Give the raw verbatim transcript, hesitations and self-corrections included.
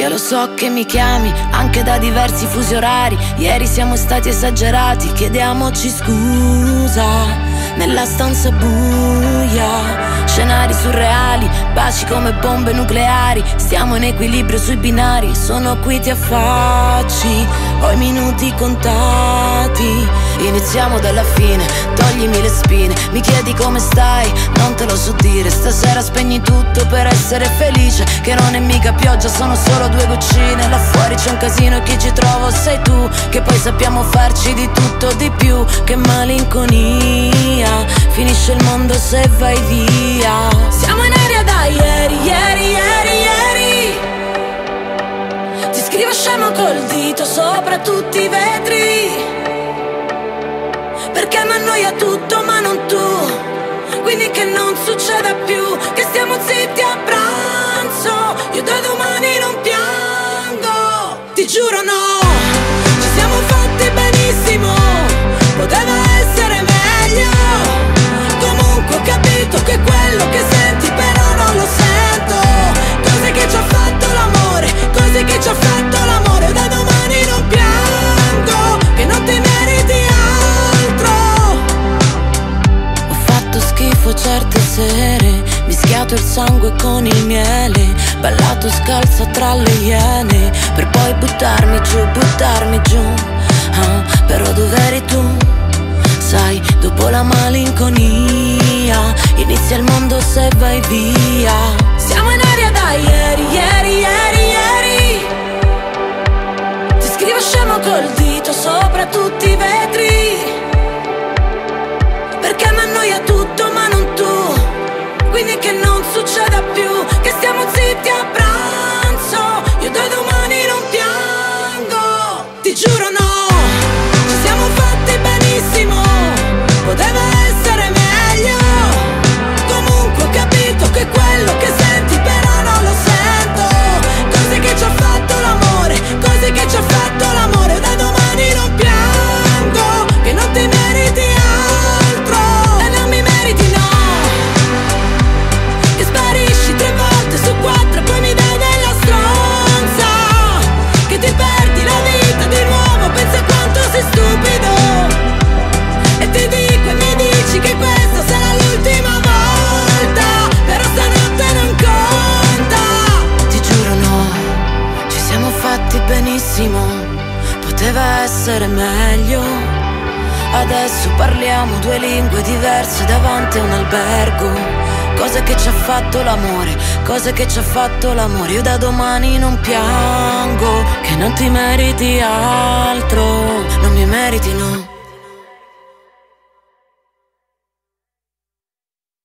Io lo so che mi chiami anche da diversi fusi orari. Ieri siamo stati esagerati, chiediamoci scusa. Nella stanza buia, scenari surreali, baci come bombe nucleari. Stiamo in equilibrio sui binari, sono qui ti affacci, ho i minuti contati. Iniziamo dalla fine, toglimi le spine. Mi chiedi come stai, non te lo so dire. Stasera spegni tutto per essere felice, che non è mica pioggia, sono solo due goccine. Là fuori c'è un casino e chi ci trovo sei tu, che poi sappiamo farci di tutto di più. Che malinconia, finisce il mondo se vai via. Siamo in aria da ieri, ieri, ieri, ieri. Ti scrivo scemo col dito sopra tutti i vetri, perché mi annoia tutto ma non tu. Quindi che non succeda più, che stiamo zitti a pranzo. Io da domani non piango, ti giuro no. Ci siamo fatti benissimo, poteva essere meglio. Comunque ho capito che quello che senti però non lo sento. Cose che ci ha fatto l'amore, cose che ci ha fatto l'amore. Da domani non piango, che non ti meriti altro. Ho fatto schifo certe sere, mischiato il sangue con il miele, ballato scalza tra le iene, per poi buttarmi giù, buttarmi giù. Ah, però dov'eri tu? Sai, dopo la malinconia inizia il mondo se vai via. Siamo in aria da ieri, ieri, ieri, ieri. Ti scrivo scemo col dito sopra tutti i vetri, perché mi annoia tutto ma non tu. Quindi che non succeda più, che stiamo zitti a pranzo. Io da domani non piango, ti giuro no. Ci siamo fatti benissimo, poteva essere meglio. Comunque ho capito che quello che senti però non lo sento. Cose che ci ha fatto l'amore, cose che ci ha fatto l'amore. Da domani non piango, che non ti meriti altro. E non mi meriti no, che sparisci tre volte su quattro e poi mi dai della stronza. Che ti perdi la vita di nuovo, pensa quanto sei stupido. E ti dico e mi dici che questa sarà l'ultima volta, però stanotte non conta. Ti giuro no, ci siamo fatti benissimo, poteva essere meglio. Adesso parliamo due lingue diverse davanti a un albergo. Cose che ci ha fatto l'amore, cose che ci ha fatto l'amore. Io da domani non piango, che non ti meriti altro. Non mi meriti no.